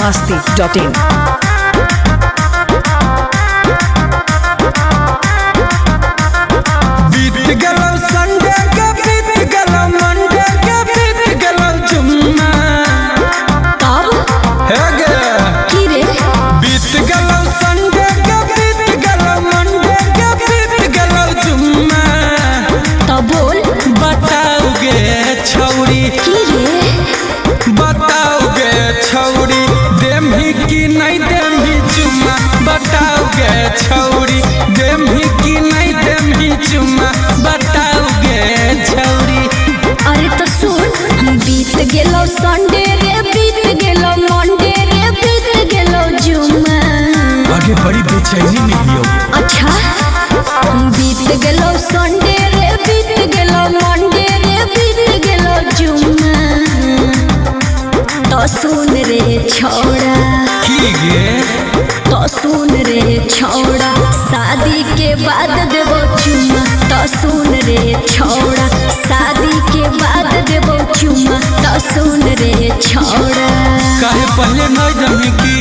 biharmasti.in। छौरी देमही की नहीं देमही चुम्मा बताओगे छौरी देमही की नहीं देमही चुम्मा बताओगे छौरी। अरे तो सुन बीत गेलो संडे रे बीत गेलो मंडे रे बीत गेलो जुम्मा। आगे बड़ी बेचैनी मिलियो। अच्छा बीत गेलो संडे रे बीत गेलो मंडे रे बीत गेलो जुम्मा। तो सुन रे छोड़ा तो सुन रे छोड़ा शादी के बाद देबो चुम्मा। तो सुन रे छोड़ा शादी के बाद देबो चुम्मा। तो सुन रे छोड़ा काहे पहले नहीं जमी की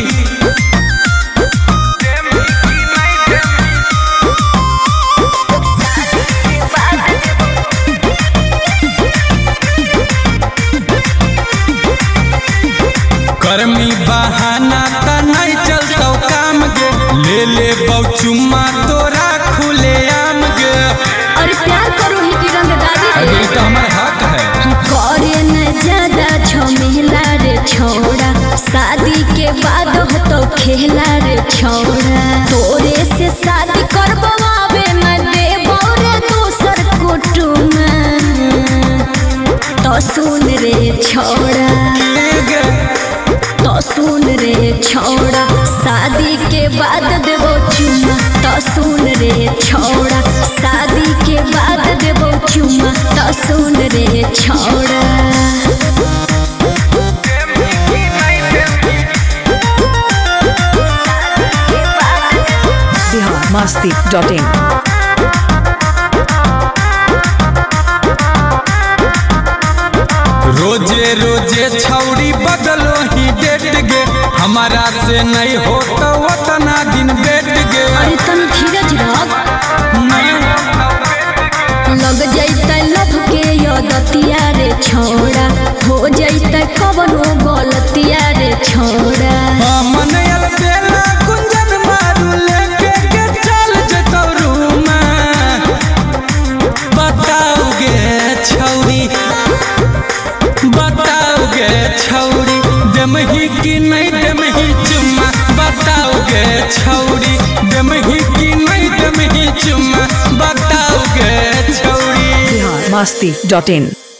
गर्मी बहाना ता नहीं चलतो काम गे ले चुम्मा तोरा खुले आम गे। अरे प्यार करो ही की रंगदारी अरे तो हमारा हक है। करे न ज्यादा झमेला रे छोड़ा शादी के बाद हो तो खेला रे छोड़ा। तोरे से शादी करवावे न देबो रे दोसर कुटुम। तो सुन रे छोड़ा तो सुन रे छोड़ा शादी के बाद देबो चुम्मा। तो सुन रे छोड़ा शादी के बाद देबो चुम्मा। तो सुन रे छोड़ा biharmasti.in। रोजे रोजे छौरी बदलो ही डेट गे हमारा से नहीं हो तो उतना दिन बैठ गे। अरे तन धीरज रख लग जैते लभ के यदतिया रे छोड़ा हो जैते कवनो गलतिया रे छोड़ा। मन यल बेला गुंजन मारू लेके के चल जतो रूम बताओगे छौरी बताओगे छौरी देमही की नहीं देमही चुम्मा बताओगे छौरी देमही की नहीं देमही चुम्मा बताओगे छौरी। biharmasti.in।